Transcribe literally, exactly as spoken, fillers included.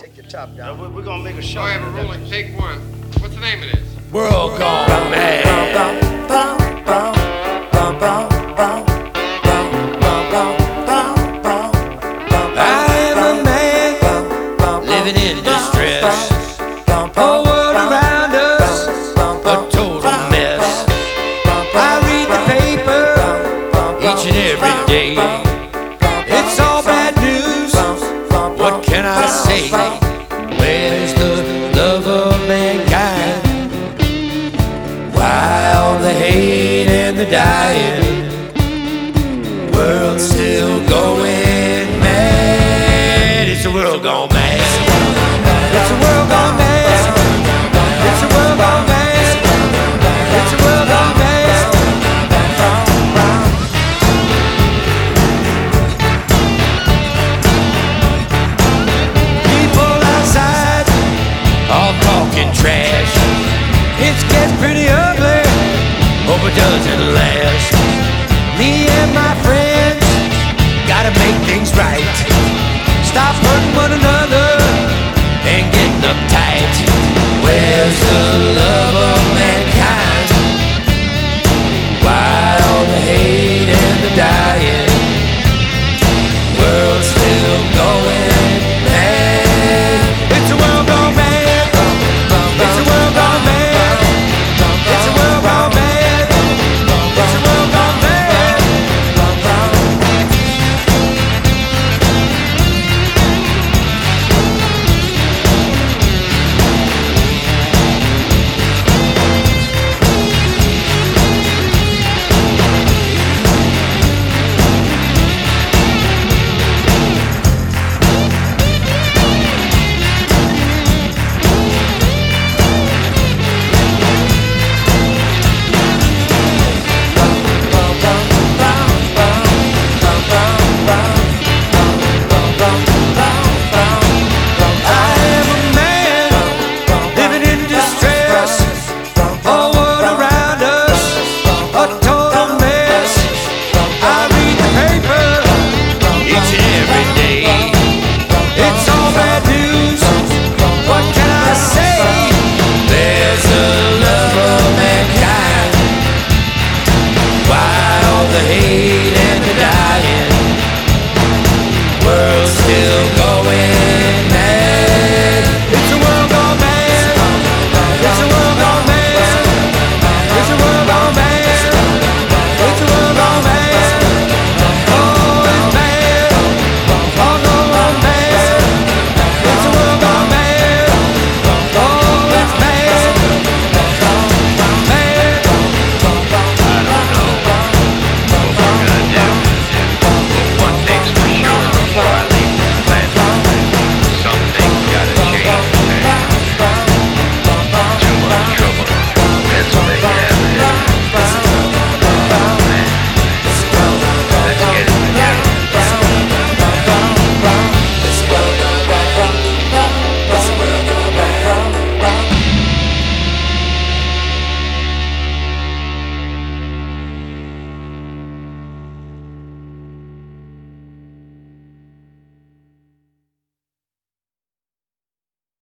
Take your top down. Uh, we're, we're gonna make a show. I have a rolling. Take one. What's the name of this? World gone mad. I am a man living in distress. Whole world around us, a total mess. I read the paper each and every day. It's all bad news. What can I say? Where's the love of mankind? Why all the hate and the dying? World's still going mad. It's a world gone mad. It's a world gone mad. It's a world gone mad. It's a world gone mad. People outside all talking trash. It gets pretty ugly. Hope it doesn't last. Me and my friends gotta make things right. Stop hurting one another.